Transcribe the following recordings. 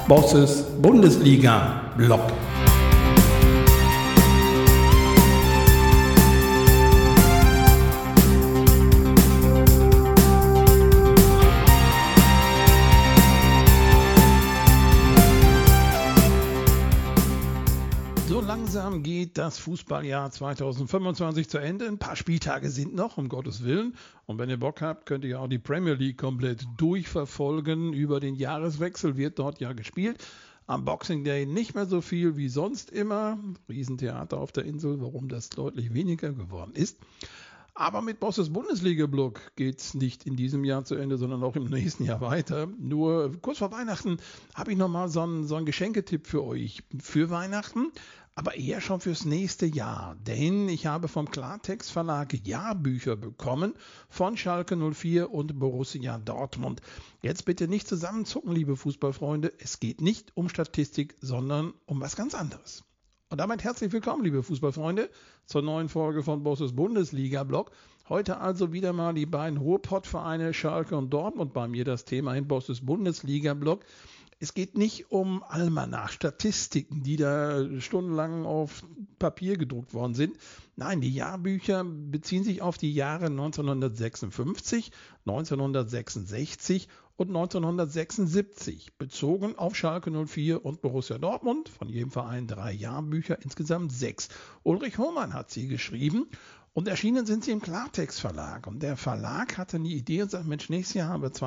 Bosses Bundesliga-Blog. So langsam geht das Fußballjahr 2025 zu Ende. Ein paar Spieltage sind noch, um Gottes Willen. Und wenn ihr Bock habt, könnt ihr auch die Premier League komplett durchverfolgen. Über den Jahreswechsel wird dort ja gespielt. Am Boxing Day nicht mehr so viel wie sonst immer. Riesentheater auf der Insel, warum das deutlich weniger geworden ist. Aber mit Bosses Bundesliga-Blog geht es nicht in diesem Jahr zu Ende, sondern auch im nächsten Jahr weiter. Nur kurz vor Weihnachten habe ich nochmal so einen Geschenketipp für euch. Für Weihnachten, aber eher schon fürs nächste Jahr. Denn ich habe vom Klartext Verlag Jahrbücher bekommen von Schalke 04 und Borussia Dortmund. Jetzt bitte nicht zusammenzucken, liebe Fußballfreunde. Es geht nicht um Statistik, sondern um was ganz anderes. Und damit herzlich willkommen, liebe Fußballfreunde, zur neuen Folge von Bosses Bundesliga-Blog. Heute also wieder mal die beiden Ruhrpott-Vereine Schalke und Dortmund bei mir, das Thema in Bosses Bundesliga-Blog. Es geht nicht um Almanach-Statistiken, die da stundenlang auf Papier gedruckt worden sind. Nein, die Jahrbücher beziehen sich auf die Jahre 1956, 1966 und 1976, bezogen auf Schalke 04 und Borussia Dortmund, von jedem Verein 3 Jahrbücher, insgesamt 6. Ulrich Hohmann hat sie geschrieben und erschienen sind sie im Klartext Verlag. Und der Verlag hatte eine Idee und sagt, Mensch, nächstes Jahr haben wir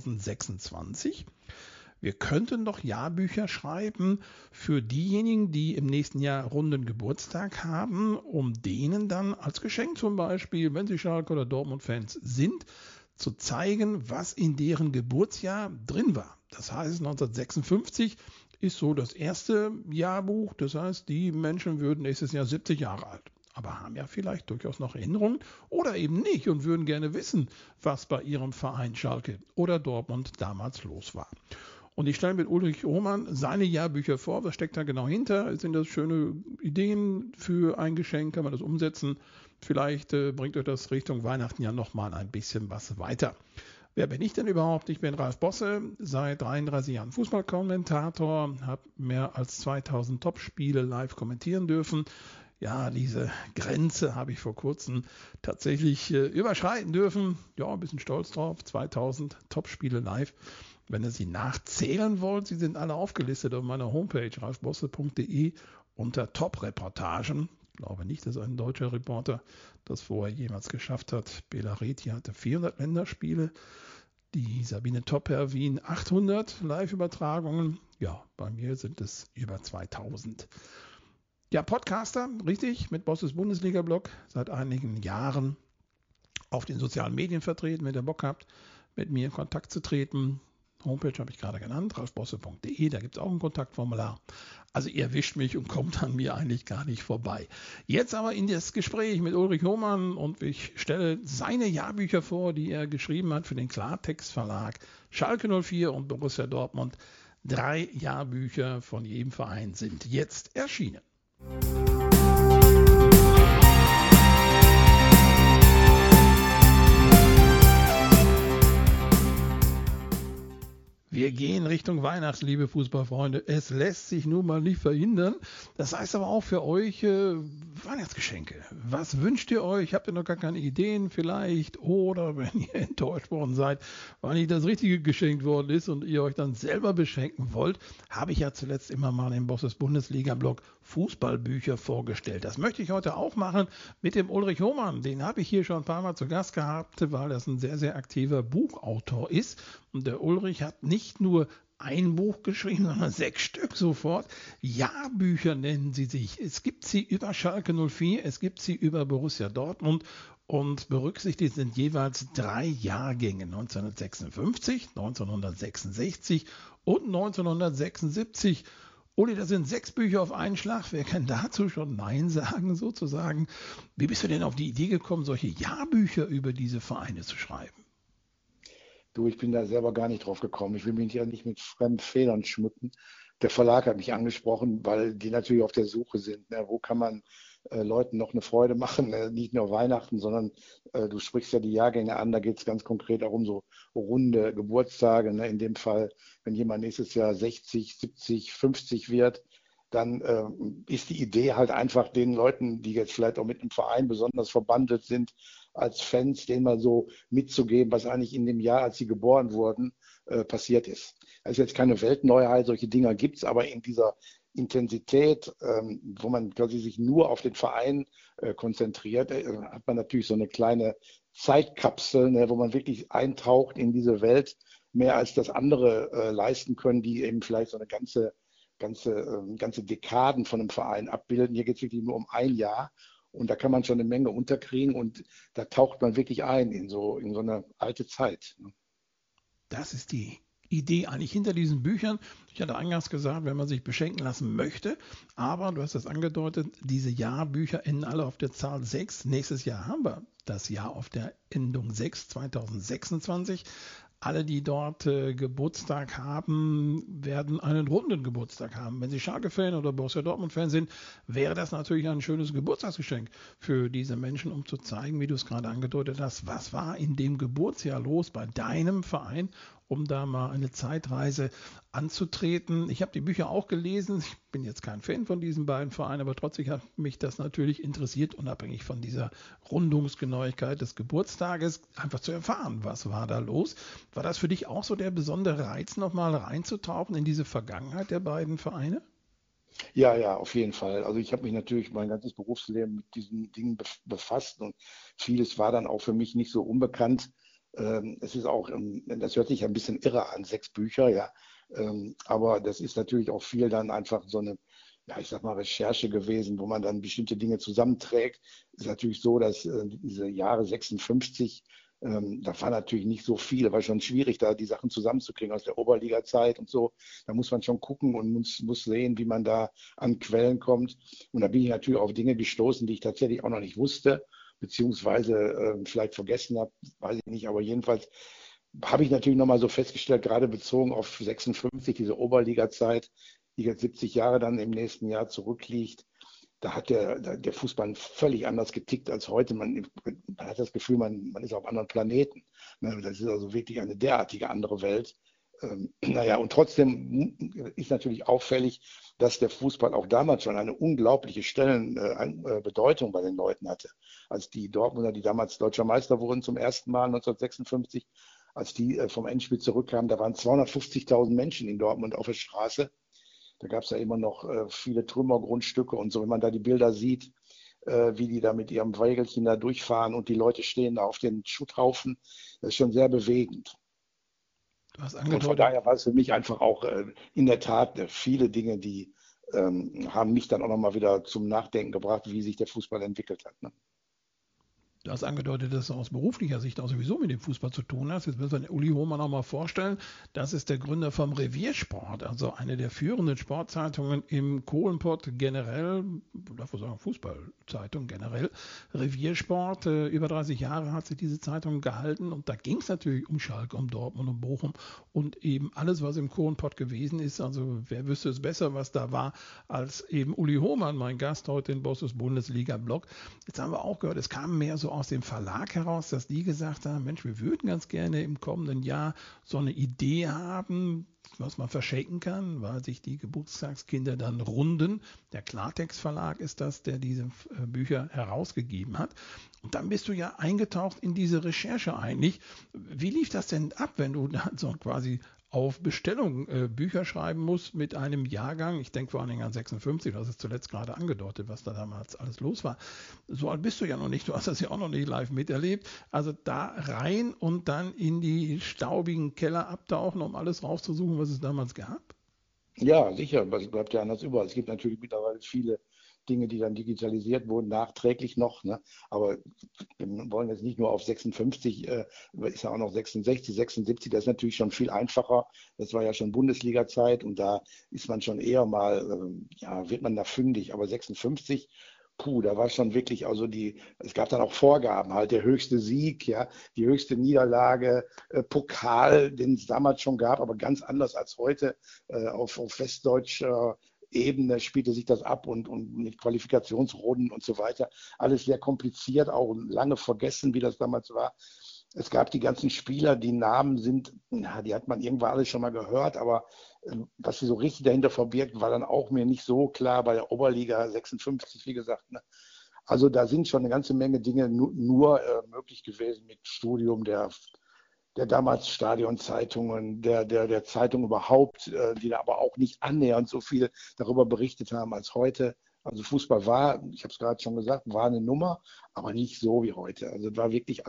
2026. Wir könnten doch Jahrbücher schreiben für diejenigen, die im nächsten Jahr runden Geburtstag haben, um denen dann als Geschenk zum Beispiel, wenn sie Schalke oder Dortmund-Fans sind, zu zeigen, was in deren Geburtsjahr drin war. Das heißt, 1956 ist so das erste Jahrbuch. Das heißt, die Menschen würden nächstes Jahr 70 Jahre alt. Aber haben ja vielleicht durchaus noch Erinnerungen oder eben nicht und würden gerne wissen, was bei ihrem Verein Schalke oder Dortmund damals los war. Und ich stelle mit Ulrich Hohmann seine Jahrbücher vor. Was steckt da genau hinter? Sind das schöne Ideen für ein Geschenk? Kann man das umsetzen? Vielleicht bringt euch das Richtung Weihnachten ja nochmal ein bisschen was weiter. Wer bin ich denn überhaupt? Ich bin Ralf Bosse, seit 33 Jahren Fußballkommentator, habe mehr als 2000 Topspiele live kommentieren dürfen. Ja, diese Grenze habe ich vor kurzem tatsächlich überschreiten dürfen. Ja, ein bisschen stolz drauf. 2000 Topspiele live. Wenn ihr sie nachzählen wollt, sie sind alle aufgelistet auf meiner Homepage ralfbosse.de unter Top-Reportagen. Ich glaube nicht, dass ein deutscher Reporter das vorher jemals geschafft hat. Bela Reti hatte 400 Länderspiele. Die Sabine Topper Wien 800 Live-Übertragungen. Ja, bei mir sind es über 2000. Ja, Podcaster, richtig, mit Bosses Bundesliga-Blog seit einigen Jahren auf den sozialen Medien vertreten. Wenn ihr Bock habt, mit mir in Kontakt zu treten, Homepage habe ich gerade genannt, ralfbosse.de, da gibt es auch ein Kontaktformular. Also ihr erwischt mich und kommt an mir eigentlich gar nicht vorbei. Jetzt aber in das Gespräch mit Ulrich Hohmann und ich stelle seine Jahrbücher vor, die er geschrieben hat für den Klartext Verlag Schalke 04 und Borussia Dortmund. 3 Jahrbücher von jedem Verein sind jetzt erschienen. Wir gehen Richtung Weihnachten, liebe Fußballfreunde. Es lässt sich nun mal nicht verhindern. Das heißt aber auch für euch Weihnachtsgeschenke. Was wünscht ihr euch? Habt ihr noch gar keine Ideen vielleicht? Oder wenn ihr enttäuscht worden seid, weil nicht das Richtige geschenkt worden ist und ihr euch dann selber beschenken wollt, habe ich ja zuletzt immer mal im Bosses Bundesliga-Blog Fußballbücher vorgestellt. Das möchte ich heute auch machen mit dem Ulrich Hohmann. Den habe ich hier schon ein paar Mal zu Gast gehabt, weil das ein sehr, sehr aktiver Buchautor ist. Und der Ulrich hat nicht nur ein Buch geschrieben, sondern 6 Stück sofort. Jahrbücher nennen sie sich. Es gibt sie über Schalke 04, es gibt sie über Borussia Dortmund und berücksichtigt sind jeweils 3 Jahrgänge, 1956, 1966 und 1976. Uli, das sind 6 Bücher auf einen Schlag. Wer kann dazu schon Nein sagen, sozusagen? Wie bist du denn auf die Idee gekommen, solche Jahrbücher über diese Vereine zu schreiben? Du, ich bin da selber gar nicht drauf gekommen. Ich will mich ja nicht mit fremden Federn schmücken. der Verlag hat mich angesprochen, weil die natürlich auf der Suche sind. Ne? Wo kann man Leuten noch eine Freude machen? Nicht nur Weihnachten, sondern du sprichst ja die Jahrgänge an. Da geht es ganz konkret auch um so runde Geburtstage. Ne? In dem Fall, wenn jemand nächstes Jahr 60, 70, 50 wird, dann ist die Idee halt einfach den Leuten, die jetzt vielleicht auch mit dem Verein besonders verbandelt sind, als Fans, denen mal so mitzugeben, was eigentlich in dem Jahr, als sie geboren wurden, passiert ist. Das ist jetzt keine Weltneuheit, solche Dinger gibt es, aber in dieser Intensität, wo man quasi sich nur auf den Verein konzentriert, hat man natürlich so eine kleine Zeitkapsel, ne, wo man wirklich eintaucht in diese Welt, mehr als das andere leisten können, die eben vielleicht so eine ganze Dekaden von einem Verein abbilden. Hier geht es wirklich nur um ein Jahr und da kann man schon eine Menge unterkriegen und da taucht man wirklich ein in so eine alte Zeit. Ne? Das ist die Idee eigentlich hinter diesen Büchern. Ich hatte eingangs gesagt, wenn man sich beschenken lassen möchte, aber du hast das angedeutet, diese Jahrbücher enden alle auf der Zahl 6. Nächstes Jahr haben wir das Jahr auf der Endung 6, 2026. Alle, die dort Geburtstag haben, werden einen runden Geburtstag haben. Wenn Sie Schalke-Fan oder Borussia Dortmund-Fan sind, wäre das natürlich ein schönes Geburtstagsgeschenk für diese Menschen, um zu zeigen, wie du es gerade angedeutet hast, was war in dem Geburtsjahr los bei deinem Verein, um da mal eine Zeitreise anzutreten. Ich habe die Bücher auch gelesen. Ich bin jetzt kein Fan von diesen beiden Vereinen, aber trotzdem hat mich das natürlich interessiert, unabhängig von dieser Rundungsgenauigkeit des Geburtstages, einfach zu erfahren, was war da los. War das für dich auch so der besondere Reiz, nochmal reinzutauchen in diese Vergangenheit der beiden Vereine? Ja, ja, auf jeden Fall. Also ich habe mich natürlich mein ganzes Berufsleben mit diesen Dingen befasst und vieles war dann auch für mich nicht so unbekannt. Es ist auch, das hört sich ein bisschen irre an, 6 Bücher, ja. Aber das ist natürlich auch viel dann einfach so eine, ja, ich sag mal, Recherche gewesen, wo man dann bestimmte Dinge zusammenträgt. Es ist natürlich so, dass diese Jahre 56, da war natürlich nicht so viel, war schon schwierig, da die Sachen zusammenzukriegen aus der Oberliga-Zeit und so. Da muss man schon gucken und muss sehen, wie man da an Quellen kommt. Und da bin ich natürlich auf Dinge gestoßen, die ich tatsächlich auch noch nicht wusste, beziehungsweise vielleicht vergessen habe, weiß ich nicht. Aber jedenfalls habe ich natürlich nochmal so festgestellt, gerade bezogen auf 56, diese Oberliga-Zeit, die jetzt 70 Jahre dann im nächsten Jahr zurückliegt, da hat der Fußball völlig anders getickt als heute. Man hat das Gefühl, man ist auf anderen Planeten. Ne, das ist also wirklich eine derartige andere Welt. Naja, und trotzdem ist natürlich auffällig, dass der Fußball auch damals schon eine unglaubliche Bedeutung bei den Leuten hatte. Als die Dortmunder, die damals Deutscher Meister wurden zum ersten Mal 1956, als die vom Endspiel zurückkamen, da waren 250.000 Menschen in Dortmund auf der Straße. Da gab es ja immer noch viele Trümmergrundstücke und so. Wenn man da die Bilder sieht, wie die da mit ihrem Wägelchen da durchfahren und die Leute stehen da auf den Schutthaufen, das ist schon sehr bewegend. Du hast Und von angedeutet, daher war es für mich einfach auch in der Tat viele Dinge, die haben mich dann auch nochmal wieder zum Nachdenken gebracht, wie sich der Fußball entwickelt hat. Ne? Du hast angedeutet, dass du aus beruflicher Sicht auch sowieso mit dem Fußball zu tun hast. Jetzt müssen wir den Uli Hohmann noch mal vorstellen. Das ist der Gründer vom Reviersport, also eine der führenden Sportzeitungen im Kohlenpott generell, darf man sagen Fußballzeitung generell. Reviersport, über 30 Jahre hat sich diese Zeitung gehalten und da ging es natürlich um Schalke, um Dortmund, um Bochum und eben alles, was im Kohlenpott gewesen ist. Also wer wüsste es besser, was da war, als eben Uli Hohmann, mein Gast heute in Bosses Bundesliga-Blog. Jetzt haben wir auch gehört, es kam mehr so aus dem Verlag heraus, dass die gesagt haben, Mensch, wir würden ganz gerne im kommenden Jahr so eine Idee haben, was man verschenken kann, weil sich die Geburtstagskinder dann runden. Der Klartext Verlag ist das, der diese Bücher herausgegeben hat. Und dann bist du ja eingetaucht in diese Recherche eigentlich. Wie lief das denn ab, wenn du dann so quasi auf Bestellung Bücher schreiben musst mit einem Jahrgang? Ich denke vor allen Dingen an 56, du hast es zuletzt gerade angedeutet, was da damals alles los war. So alt bist du ja noch nicht, du hast das ja auch noch nicht live miterlebt. Also da rein und dann in die staubigen Keller abtauchen, um alles rauszusuchen, was es damals gab? Ja, sicher, es bleibt ja anders über. Es gibt natürlich mittlerweile viele Dinge, die dann digitalisiert wurden, nachträglich noch. Ne? Aber wir wollen jetzt nicht nur auf 56, ist ja auch noch 66, 76, das ist natürlich schon viel einfacher. Das war ja schon Bundesliga-Zeit und da ist man schon eher mal, ja, wird man da fündig. Aber 56, Da war schon wirklich, es gab dann auch Vorgaben, halt der höchste Sieg, ja, die höchste Niederlage, Pokal, den es damals schon gab, aber ganz anders als heute. Auf westdeutscher Ebene spielte sich das ab und mit Qualifikationsrunden und so weiter. Alles sehr kompliziert, auch lange vergessen, wie das damals war. Es gab die ganzen Spieler, die Namen sind, ja, die hat man irgendwann alle schon mal gehört, aber was sie so richtig dahinter verbirgt, war dann auch mir nicht so klar bei der Oberliga 56, wie gesagt. Ne? Also da sind schon eine ganze Menge Dinge nur möglich gewesen mit Studium der damals Stadionzeitungen, der Zeitung überhaupt, die da aber auch nicht annähernd so viel darüber berichtet haben als heute. Also Fußball war, ich habe es gerade schon gesagt, war eine Nummer, aber nicht so wie heute. Also es war wirklich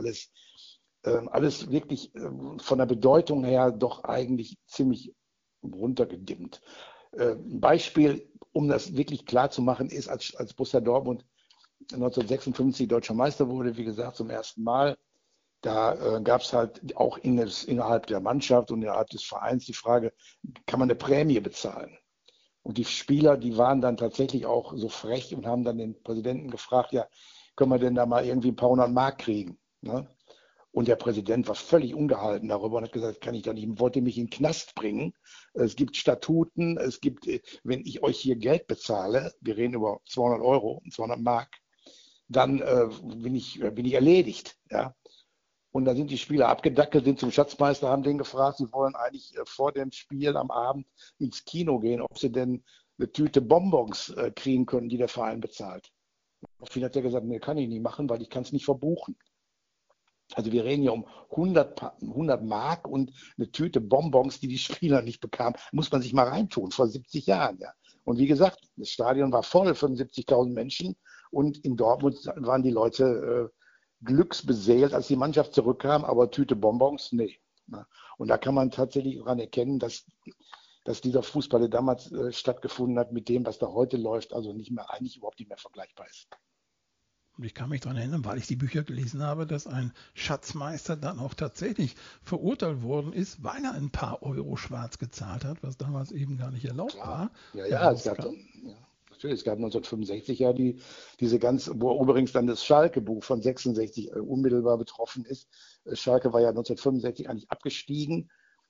alles wirklich von der Bedeutung her doch eigentlich ziemlich runtergedimmt. Ein Beispiel, um das wirklich klar zu machen, ist, als Borussia Dortmund 1956 deutscher Meister wurde, wie gesagt, zum ersten Mal. Da gab es halt auch innerhalb der Mannschaft und innerhalb des Vereins die Frage, kann man eine Prämie bezahlen? Und die Spieler, die waren dann tatsächlich auch so frech und haben dann den Präsidenten gefragt, ja, können wir denn da mal irgendwie ein paar hundert Mark kriegen? Ne? Und der Präsident war völlig ungehalten darüber und hat gesagt, kann ich doch nicht, wollt ihr mich in den Knast bringen? Es gibt Statuten, wenn ich euch hier Geld bezahle, wir reden über 200 Euro, 200 Mark, dann bin ich erledigt. Ja? Und da sind die Spieler abgedackelt, sind zum Schatzmeister, haben den gefragt, sie wollen eigentlich vor dem Spiel am Abend ins Kino gehen, ob sie denn eine Tüte Bonbons kriegen können, die der Verein bezahlt. Daraufhin hat er gesagt, nee, kann ich nicht machen, weil ich kann es nicht verbuchen. Also wir reden hier um 100 Mark und eine Tüte Bonbons, die Spieler nicht bekamen. Muss man sich mal reintun, vor 70 Jahren. Ja. Und wie gesagt, das Stadion war voll, 75.000 Menschen. Und in Dortmund waren die Leute glücksbeseelt, als die Mannschaft zurückkam. Aber Tüte Bonbons, nee. Ja. Und da kann man tatsächlich daran erkennen, dass dieser Fußball, der damals stattgefunden hat, mit dem, was da heute läuft, also eigentlich überhaupt nicht mehr vergleichbar ist. Und ich kann mich daran erinnern, weil ich die Bücher gelesen habe, dass ein Schatzmeister dann auch tatsächlich verurteilt worden ist, weil er ein paar Euro schwarz gezahlt hat, was damals eben gar nicht erlaubt war. Ja, es gab dann, ja, natürlich, es gab 1965 ja wo übrigens dann das Schalke-Buch von 66 unmittelbar betroffen ist. Schalke war ja 1965 eigentlich abgestiegen,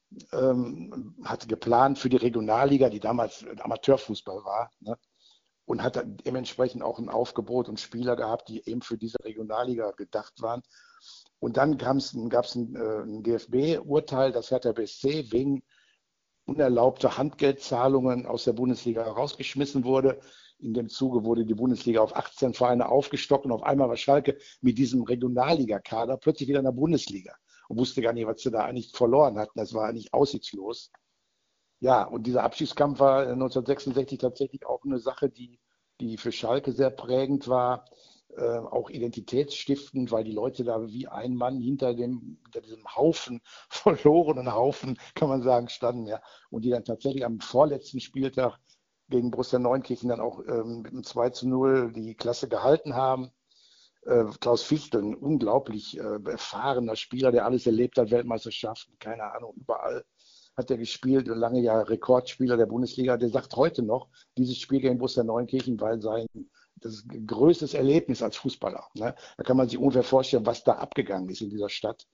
hatte geplant für die Regionalliga, die damals Amateurfußball war, ne? Und hat dann dementsprechend auch ein Aufgebot und Spieler gehabt, die eben für diese Regionalliga gedacht waren. Und dann gab es ein DFB-Urteil, dass Hertha BSC wegen unerlaubter Handgeldzahlungen aus der Bundesliga rausgeschmissen wurde. In dem Zuge wurde die Bundesliga auf 18 Vereine aufgestockt und auf einmal war Schalke mit diesem Regionalligakader plötzlich wieder in der Bundesliga und wusste gar nicht, was sie da eigentlich verloren hatten. Das war eigentlich aussichtslos. Ja, und dieser Abstiegskampf war 1966 tatsächlich auch eine Sache, die für Schalke sehr prägend war, auch identitätsstiftend, weil die Leute da wie ein Mann hinter diesem Haufen, verlorenen Haufen, kann man sagen, standen. Ja. Und die dann tatsächlich am vorletzten Spieltag gegen Borussia Neunkirchen dann auch mit einem 2:0 die Klasse gehalten haben. Klaus Fichtel, ein unglaublich erfahrener Spieler, der alles erlebt hat, Weltmeisterschaften, keine Ahnung, überall hat er gespielt, lange Jahre Rekordspieler der Bundesliga. Der sagt heute noch, dieses Spiel gegen Borussia Neunkirchen war das größtes Erlebnis als Fußballer. Ne? Da kann man sich ungefähr vorstellen, was da abgegangen ist in dieser Stadt,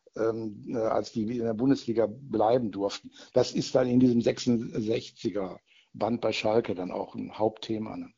als die in der Bundesliga bleiben durften. Das ist dann in diesem 66er Band bei Schalke dann auch ein Hauptthema. Ne?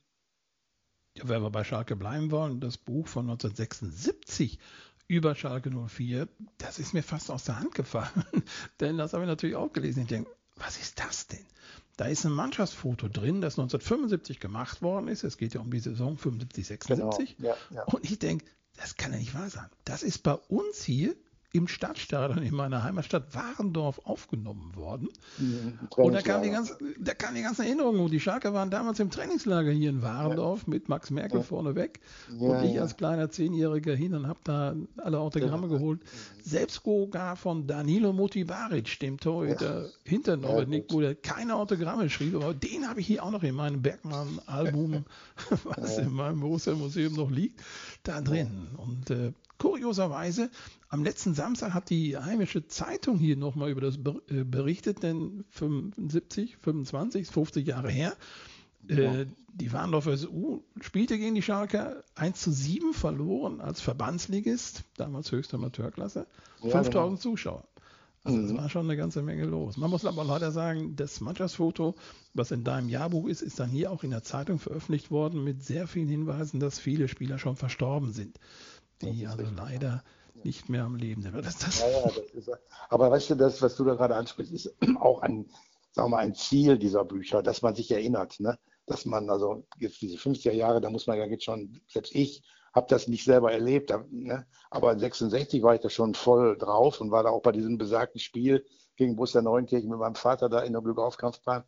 Ja, wenn wir bei Schalke bleiben wollen, das Buch von 1976 über Schalke 04, das ist mir fast aus der Hand gefallen. Denn das habe ich natürlich auch gelesen. Ich denke, was ist das denn? Da ist ein Mannschaftsfoto drin, das 1975 gemacht worden ist. Es geht ja um die Saison 75, 76. Genau. Ja. Und ich denke, das kann ja nicht wahr sein. Das ist bei uns hier im Stadtstadion in meiner Heimatstadt Warendorf aufgenommen worden. Und da kamen die ganzen Erinnerungen. Und die Schalker waren damals im Trainingslager hier in Warendorf mit Max Merkel vorneweg. Und ich als kleiner 10-Jähriger hin und habe da alle Autogramme geholt. Selbst sogar von Danilo Motivaric, dem Torhüter hinter Norbert Nick, wo der keine Autogramme schrieb. Aber den habe ich hier auch noch in meinem Bergmann-Album, was in meinem Borussia Museum noch liegt, da drin. Und kurioserweise, am letzten Samstag hat die Heimische Zeitung hier nochmal über das berichtet, denn 75, 25, 50 Jahre her. Die Warndorfer SU spielte gegen die Schalker 1:7 verloren als Verbandsligist, damals höchste Amateurklasse, Ja, 5000 genau. Zuschauer. Also es war schon eine ganze Menge los. Man muss aber leider sagen, das Mannschaftsfoto, was in deinem Jahrbuch ist dann hier auch in der Zeitung veröffentlicht worden mit sehr vielen Hinweisen, dass viele Spieler schon verstorben sind, Das die ist also richtig. leider nicht mehr am Leben sind. Ja, das ist. Aber weißt du, das, was du da gerade ansprichst, ist auch sagen wir mal, ein Ziel dieser Bücher, dass man sich erinnert, ne? Dass man, also jetzt diese 50er Jahre, da muss man ja jetzt schon, selbst ich habe das nicht selber erlebt, ne? Aber 66 war ich da schon voll drauf und war da auch bei diesem besagten Spiel gegen Borussia Neunkirchen mit meinem Vater da in der Glückaufkampfbahn.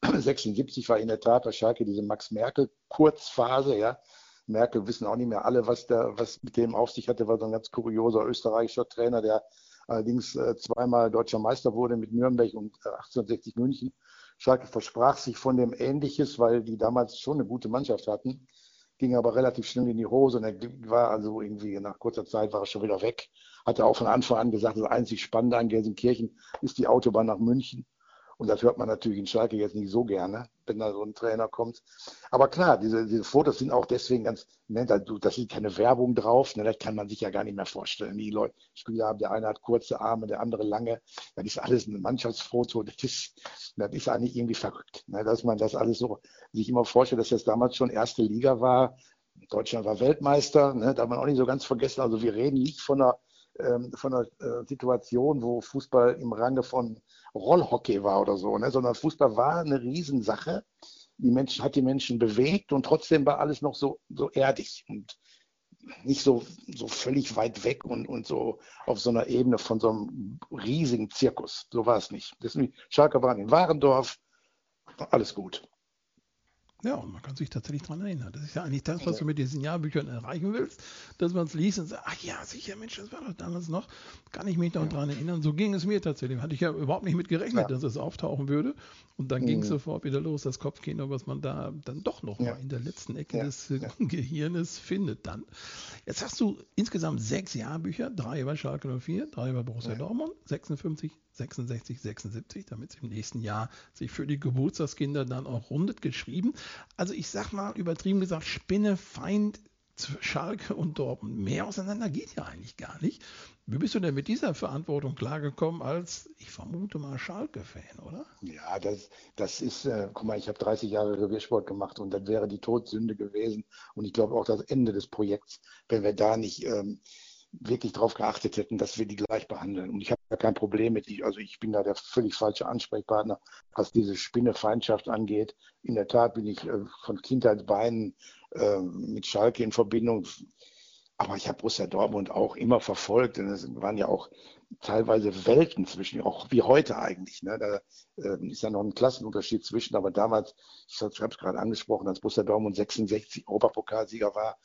76 war in der Tat bei Schalke diese Max-Merkel-Kurzphase, ja. Merkel wissen auch nicht mehr alle, was mit dem auf sich hatte, war so ein ganz kurioser österreichischer Trainer, der allerdings zweimal deutscher Meister wurde mit Nürnberg und 1860 München. Schalke versprach sich von dem Ähnliches, weil die damals schon eine gute Mannschaft hatten, ging aber relativ schnell in die Hose und er war also irgendwie nach kurzer Zeit war er schon wieder weg. Hatte auch von Anfang an gesagt, das einzig Spannende an Gelsenkirchen ist die Autobahn nach München. Und das hört man natürlich in Schalke jetzt nicht so gerne, wenn da so ein Trainer kommt. Aber klar, diese Fotos sind auch deswegen ganz, ne, da ist keine Werbung drauf, ne, das kann man sich ja gar nicht mehr vorstellen. Die Leute, Spieler haben, der eine hat kurze Arme, der andere lange. Das ist alles ein Mannschaftsfoto. Das ist eigentlich irgendwie verrückt, ne, dass man das alles so sich immer vorstellt, dass das damals schon erste Liga war. Deutschland war Weltmeister, ne, darf man auch nicht so ganz vergessen. Also wir reden nicht von einer Situation, wo Fußball im Range von Rollhockey war oder so, ne? Sondern Fußball war eine Riesensache. Hat die Menschen bewegt und trotzdem war alles noch so erdig und nicht so völlig weit weg und so auf so einer Ebene von so einem riesigen Zirkus. So war es nicht. Deswegen, Schalke waren in Warendorf, alles gut. Ja, und man kann sich tatsächlich daran erinnern. Das ist ja eigentlich das, was Ja, du mit diesen Jahrbüchern erreichen willst, dass man es liest und sagt, ach ja, sicher, Mensch, das war doch damals noch. Kann ich mich noch ja, daran erinnern. So ging es mir tatsächlich. Hatte ich ja überhaupt nicht mit gerechnet, ja, dass es auftauchen würde. Und dann ging es hm, sofort wieder los, das Kopfkino, was man da dann doch noch mal ja, in der letzten Ecke ja, des ja, Gehirnes findet dann. Jetzt hast du insgesamt 6 Jahrbücher, 3 über Schalke 04, 3 über Borussia ja. Dortmund, 56, 66, 76, damit es im nächsten Jahr sich für die Geburtstagskinder dann auch rundet, geschrieben. Also ich sag mal, übertrieben gesagt, Spinnefeind Schalke und Dortmund. Mehr auseinander geht ja eigentlich gar nicht. Wie bist du denn mit dieser Verantwortung klargekommen als, ich vermute mal, Schalke-Fan, oder? Ja, das ist, guck mal, ich habe 30 Jahre Reviersport gemacht und das wäre die Todsünde gewesen. Und ich glaube auch das Ende des Projekts, wenn wir da nicht wirklich darauf geachtet hätten, dass wir die gleich behandeln. Und ich habe da kein Problem mit, also ich bin da der völlig falsche Ansprechpartner, was diese Spinnefeindschaft angeht. In der Tat bin ich von Kindheitsbeinen mit Schalke in Verbindung. Aber ich habe Borussia Dortmund auch immer verfolgt, denn es waren ja auch teilweise Welten zwischen, auch wie heute eigentlich. Ne? Da ist ja noch ein Klassenunterschied zwischen, aber damals, ich habe es gerade angesprochen, als Borussia Dortmund 66 Europapokalsieger war,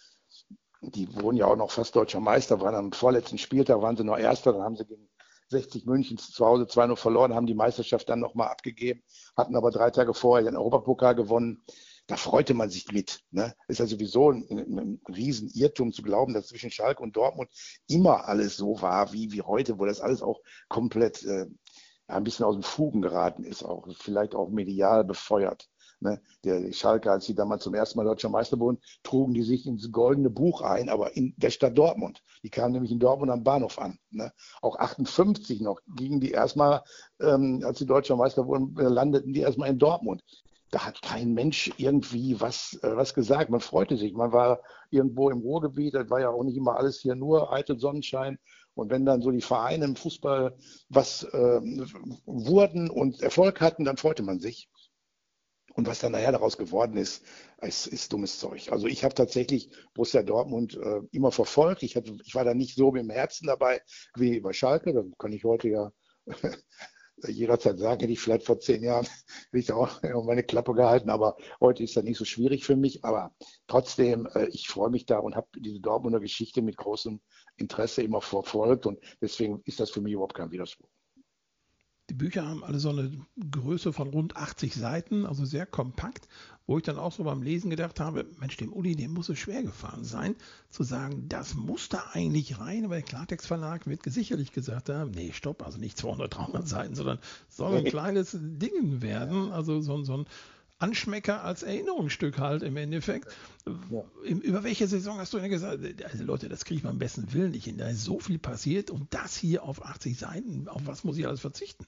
die wurden ja auch noch fast deutscher Meister, waren am vorletzten Spieltag, waren sie noch Erster, dann haben sie gegen 60 München zu Hause 2:0 verloren, haben die Meisterschaft dann nochmal abgegeben, hatten aber 3 Tage vorher den Europapokal gewonnen. Da freute man sich mit. Ne? Ist ja sowieso ein Riesenirrtum zu glauben, dass zwischen Schalke und Dortmund immer alles so war wie heute, wo das alles auch komplett ein bisschen aus den Fugen geraten ist, auch vielleicht auch medial befeuert. Ne? Die Schalke, als sie damals zum ersten Mal deutscher Meister wurden, trugen die sich ins goldene Buch ein, aber in der Stadt Dortmund. Die kamen nämlich in Dortmund am Bahnhof an. Ne? Auch 58 noch gingen die erstmal, als sie deutscher Meister wurden, landeten die erstmal in Dortmund. Da hat kein Mensch irgendwie was gesagt. Man freute sich. Man war irgendwo im Ruhrgebiet. Das war ja auch nicht immer alles hier nur eitel Sonnenschein. Und wenn dann so die Vereine im Fußball was wurden und Erfolg hatten, dann freute man sich. Und was dann nachher daraus geworden ist dummes Zeug. Also ich habe tatsächlich Borussia Dortmund immer verfolgt. Ich war da nicht so mit dem Herzen dabei wie bei Schalke. Da kann ich heute ja jederzeit sagen, hätte ich vielleicht vor 10 Jahren hätte ich da auch meine Klappe gehalten. Aber heute ist das nicht so schwierig für mich. Aber trotzdem, ich freue mich da und habe diese Dortmunder Geschichte mit großem Interesse immer verfolgt. Und deswegen ist das für mich überhaupt kein Widerspruch. Die Bücher haben alle so eine Größe von rund 80 Seiten, also sehr kompakt, wo ich dann auch so beim Lesen gedacht habe, Mensch, dem Uli, dem muss es schwer gefallen sein, zu sagen, das muss da eigentlich rein, aber der Klartext Verlag wird sicherlich gesagt haben, nee, stopp, also nicht 200, 300 Seiten, sondern soll ein kleines Ding werden, also so ein Anschmecker als Erinnerungsstück halt im Endeffekt. Ja. Über welche Saison hast du denn gesagt? Also Leute, das kriege ich beim besten Willen nicht hin. Da ist so viel passiert und das hier auf 80 Seiten. Auf was muss ich alles verzichten?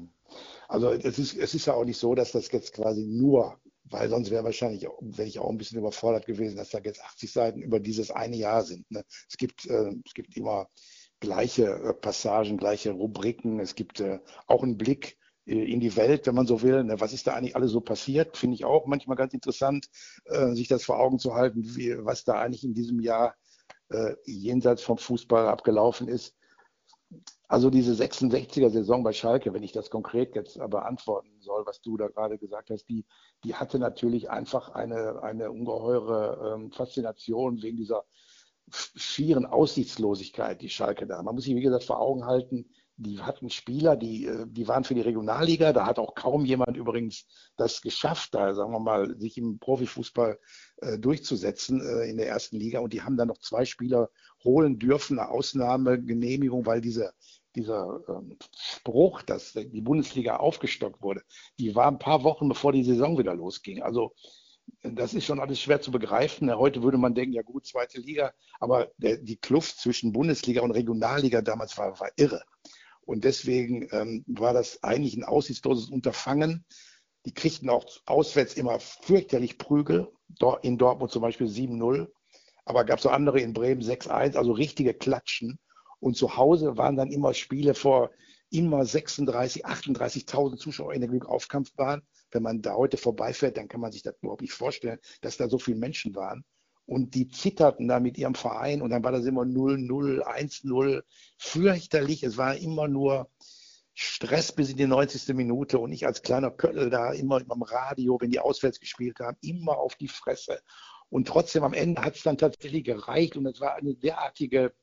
Also es ist ja auch nicht so, dass das jetzt quasi nur, weil sonst wäre ich auch ein bisschen überfordert gewesen, dass da jetzt 80 Seiten über dieses eine Jahr sind. Ne? Es gibt immer gleiche Passagen, gleiche Rubriken. Es gibt auch einen Blick in die Welt, wenn man so will. Ne? Was ist da eigentlich alles so passiert? Finde ich auch manchmal ganz interessant, sich das vor Augen zu halten, was da eigentlich in diesem Jahr jenseits vom Fußball abgelaufen ist. Also diese 66er Saison bei Schalke, wenn ich das konkret jetzt beantworten soll, was du da gerade gesagt hast, die hatte natürlich einfach eine ungeheure Faszination wegen dieser schieren Aussichtslosigkeit, die Schalke da. Man muss sich, wie gesagt, vor Augen halten, die hatten Spieler, die waren für die Regionalliga. Da hat auch kaum jemand übrigens das geschafft, da sagen wir mal, sich im Profifußball durchzusetzen in der ersten Liga. Und die haben dann noch zwei Spieler holen dürfen, eine Ausnahmegenehmigung, weil dieser Spruch, dass die Bundesliga aufgestockt wurde, die war ein paar Wochen bevor die Saison wieder losging. Also das ist schon alles schwer zu begreifen. Heute würde man denken, ja gut, zweite Liga, aber die Kluft zwischen Bundesliga und Regionalliga damals war irre. Und deswegen war das eigentlich ein aussichtsloses Unterfangen. Die kriegten auch auswärts immer fürchterlich Prügel. In Dortmund zum Beispiel 7-0. Aber gab es auch andere in Bremen 6-1, also richtige Klatschen. Und zu Hause waren dann immer Spiele vor immer 36, 38.000 Zuschauer in der Glückaufkampfbahn. Wenn man da heute vorbeifährt, dann kann man sich das überhaupt nicht vorstellen, dass da so viele Menschen waren. Und die zitterten da mit ihrem Verein und dann war das immer 0-0, 1-0. Fürchterlich, es war immer nur Stress bis in die 90. Minute und ich als kleiner Köttel da immer am Radio, wenn die auswärts gespielt haben, immer auf die Fresse. Und trotzdem am Ende hat es dann tatsächlich gereicht und es war eine derartige,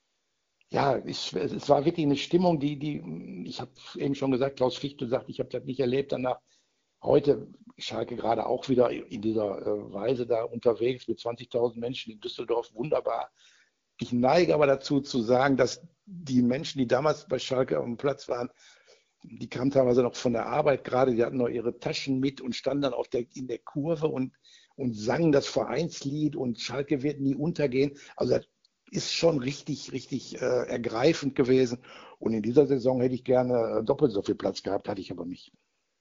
ja, es war wirklich eine Stimmung, ich habe eben schon gesagt, Klaus Fichtel sagt, ich habe das nicht erlebt danach. Heute Schalke gerade auch wieder in dieser Weise da unterwegs mit 20.000 Menschen in Düsseldorf, wunderbar. Ich neige aber dazu zu sagen, dass die Menschen, die damals bei Schalke auf dem Platz waren, die kamen teilweise noch von der Arbeit gerade, die hatten noch ihre Taschen mit und standen dann in der Kurve und sangen das Vereinslied und Schalke wird nie untergehen. Also das ist schon richtig ergreifend gewesen. Und in dieser Saison hätte ich gerne doppelt so viel Platz gehabt, hatte ich aber nicht.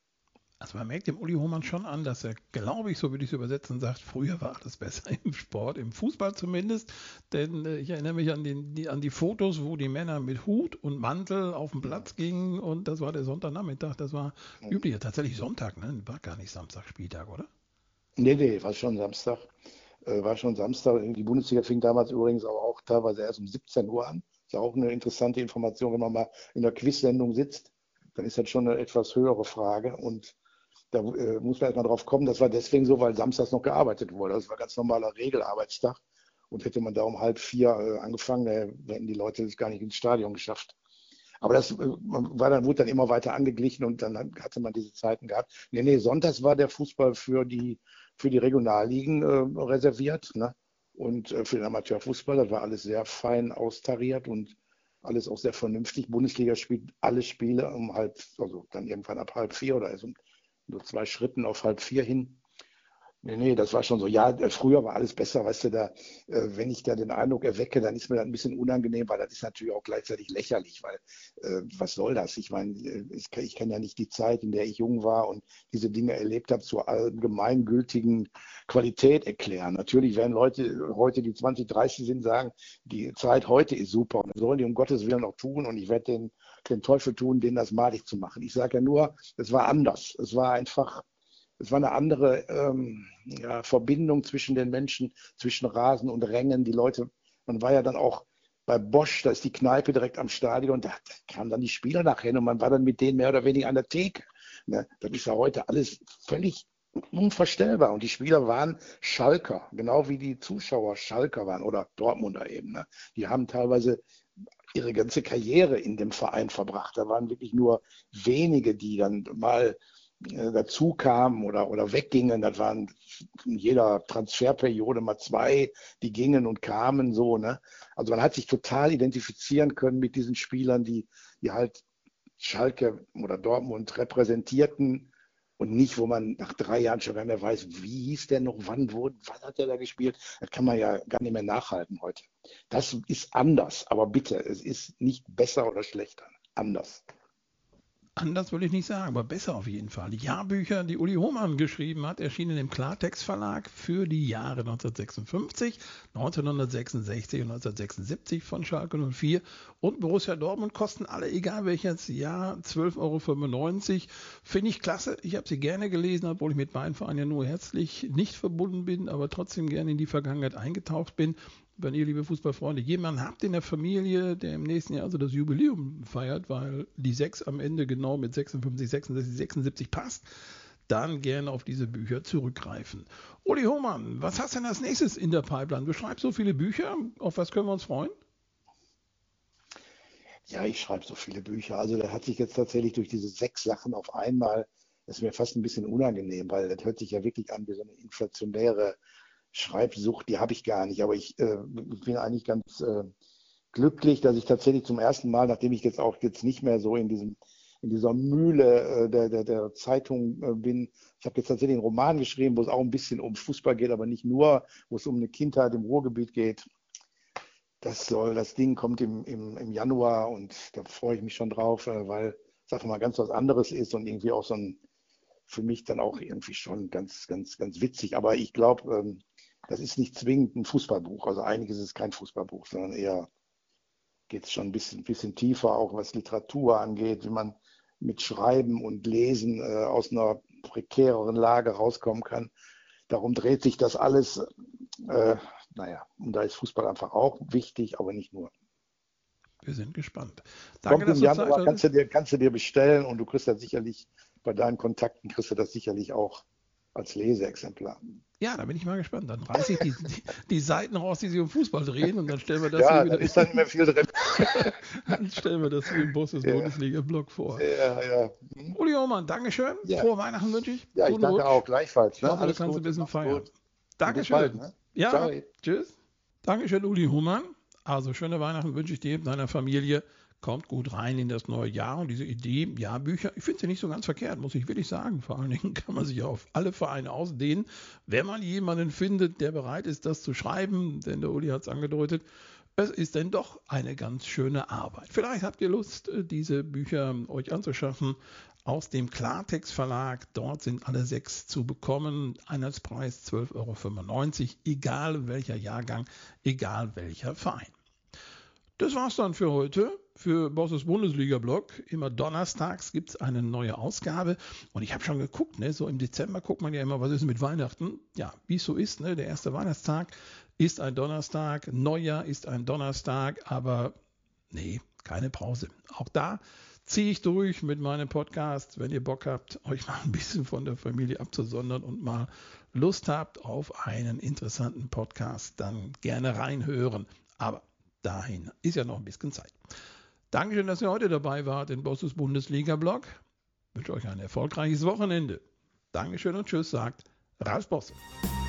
Also man merkt dem Uli Hohmann schon an, dass er, glaube ich, so würde ich es übersetzen, sagt, früher war alles besser im Sport, im Fußball zumindest. Denn ich erinnere mich an die Fotos, wo die Männer mit Hut und Mantel auf den Platz gingen und das war der Sonntagnachmittag, das war üblich. Tatsächlich Sonntag, ne? War gar nicht Samstag, Spieltag, oder? Nee, war schon Samstag. War schon Samstag. Die Bundesliga fing damals übrigens auch teilweise erst um 17 Uhr an. Ist ja auch eine interessante Information, wenn man mal in der Quiz-Sendung sitzt, dann ist das schon eine etwas höhere Frage. Und da muss man erstmal drauf kommen, das war deswegen so, weil samstags noch gearbeitet wurde. Das war ganz normaler Regelarbeitstag. Und hätte man da um halb vier angefangen, hätten die Leute es gar nicht ins Stadion geschafft. Aber das wurde dann immer weiter angeglichen und dann hatte man diese Zeiten gehabt. Nee, sonntags war der Fußball für die Regionalligen reserviert, ne? Und für den Amateurfußball, das war alles sehr fein austariert und alles auch sehr vernünftig. Bundesliga spielt alle Spiele also dann irgendwann ab halb vier oder also nur zwei Schritten auf halb vier hin. Nee, das war schon so. Ja, früher war alles besser, weißt du, wenn ich da den Eindruck erwecke, dann ist mir das ein bisschen unangenehm, weil das ist natürlich auch gleichzeitig lächerlich, weil was soll das? Ich meine, ich kenne ja nicht die Zeit, in der ich jung war und diese Dinge erlebt habe, zur allgemeingültigen Qualität erklären. Natürlich werden Leute heute, die 20, 30 sind, sagen, die Zeit heute ist super und das sollen die um Gottes Willen auch tun und ich werde den Teufel tun, denen das madig zu machen. Ich sage ja nur, es war anders. Es war eine andere Verbindung zwischen den Menschen, zwischen Rasen und Rängen. Die Leute, man war ja dann auch bei Bosch, da ist die Kneipe direkt am Stadion, da kamen dann die Spieler nachher und man war dann mit denen mehr oder weniger an der Theke. Ne? Das ist ja heute alles völlig unvorstellbar. Und die Spieler waren Schalker, genau wie die Zuschauer Schalker waren oder Dortmunder eben. Ne? Die haben teilweise ihre ganze Karriere in dem Verein verbracht. Da waren wirklich nur wenige, die dann mal dazu kamen oder weggingen. Das waren in jeder Transferperiode mal zwei, die gingen und kamen so. Ne? Also man hat sich total identifizieren können mit diesen Spielern, die halt Schalke oder Dortmund repräsentierten. und nicht, wo man nach 3 Jahren schon gar nicht mehr weiß, wie hieß der noch, was hat der da gespielt? Das kann man ja gar nicht mehr nachhalten heute. Das ist anders, aber bitte, es ist nicht besser oder schlechter. Anders. Anders will ich nicht sagen, aber besser auf jeden Fall. Die Jahrbücher, die Uli Hohmann geschrieben hat, erschienen im Klartext Verlag für die Jahre 1956, 1966 und 1976 von Schalke 04 und Borussia Dortmund, kosten alle, egal welches Jahr, 12,95 €. Finde ich klasse. Ich habe sie gerne gelesen, obwohl ich mit meinem Verein ja nur herzlich nicht verbunden bin, aber trotzdem gerne in die Vergangenheit eingetaucht bin. Wenn ihr, liebe Fußballfreunde, jemanden habt in der Familie, der im nächsten Jahr also das Jubiläum feiert, weil die 6 am Ende genau mit 56, 66, 76 passt, dann gerne auf diese Bücher zurückgreifen. Uli Hohmann, was hast du denn als nächstes in der Pipeline? Du schreibst so viele Bücher, auf was können wir uns freuen? Ja, ich schreibe so viele Bücher. Also da hat sich jetzt tatsächlich durch diese 6 Sachen auf einmal, das ist mir fast ein bisschen unangenehm, weil das hört sich ja wirklich an wie so eine inflationäre Schreibsucht, die habe ich gar nicht. Aber ich bin eigentlich ganz glücklich, dass ich tatsächlich zum ersten Mal, nachdem ich jetzt nicht mehr so in dieser Mühle der Zeitung bin, ich habe jetzt tatsächlich einen Roman geschrieben, wo es auch ein bisschen um Fußball geht, aber nicht nur, wo es um eine Kindheit im Ruhrgebiet geht. Das Ding kommt im Januar und da freue ich mich schon drauf, weil es einfach mal ganz was anderes ist und irgendwie auch für mich dann auch irgendwie schon ganz, ganz, ganz witzig. Aber ich glaube, das ist nicht zwingend ein Fußballbuch. Also eigentlich ist es kein Fußballbuch, sondern eher geht es schon ein bisschen tiefer, auch was Literatur angeht, wie man mit Schreiben und Lesen aus einer prekäreren Lage rauskommen kann. Darum dreht sich das alles. Und da ist Fußball einfach auch wichtig, aber nicht nur. Wir sind gespannt. Danke, Kommt im dass du Zeit Januar, hattest. kannst du dir bestellen und du kriegst das sicherlich, bei deinen Kontakten kriegst du das sicherlich auch als Leseexemplar. Ja, da bin ich mal gespannt. Dann reiße ich die Seiten raus, die sich um Fußball drehen und dann stellen wir das Ja, hier da wieder. ist dann nicht mehr viel drin. Dann stellen wir das hier im Bosses Ja, Bundesliga-Blog vor. ja. Uli Hohmann, Dankeschön. Ja, Frohe Weihnachten wünsche ich. ja, ich Guten danke Rutsch. auch gleichfalls. Ich Ne? hoffe, du Alles kannst ein Gute, bisschen mach's feiern. gut. Und bis bald. Dankeschön. Ne? Ja, Ciao. tschüss. Dankeschön, Uli Hohmann. Also schöne Weihnachten wünsche ich dir und deiner Familie. Kommt gut rein in das neue Jahr und diese Idee, Jahrbücher, ich finde sie nicht so ganz verkehrt, muss ich wirklich sagen. Vor allen Dingen kann man sich auf alle Vereine ausdehnen, wenn man jemanden findet, der bereit ist, das zu schreiben, denn der Uli hat es angedeutet, es ist denn doch eine ganz schöne Arbeit. Vielleicht habt ihr Lust, diese Bücher euch anzuschaffen aus dem Klartext Verlag. Dort sind alle 6 zu bekommen. Einheitspreis 12,95 €, egal welcher Jahrgang, egal welcher Verein. Das war's dann für heute, für Bosses Bundesliga-Blog. Immer donnerstags gibt es eine neue Ausgabe. Und ich habe schon geguckt, ne? So im Dezember guckt man ja immer, was ist mit Weihnachten? Ja, wie es so ist, ne? Der erste Weihnachtstag ist ein Donnerstag, Neujahr ist ein Donnerstag, aber nee, keine Pause. Auch da ziehe ich durch mit meinem Podcast, wenn ihr Bock habt, euch mal ein bisschen von der Familie abzusondern und mal Lust habt auf einen interessanten Podcast, dann gerne reinhören. Aber dahin ist ja noch ein bisschen Zeit. Dankeschön, dass ihr heute dabei wart in Bosses Bundesliga-Blog. Ich wünsche euch ein erfolgreiches Wochenende. Dankeschön und tschüss, sagt Ralf Bosse.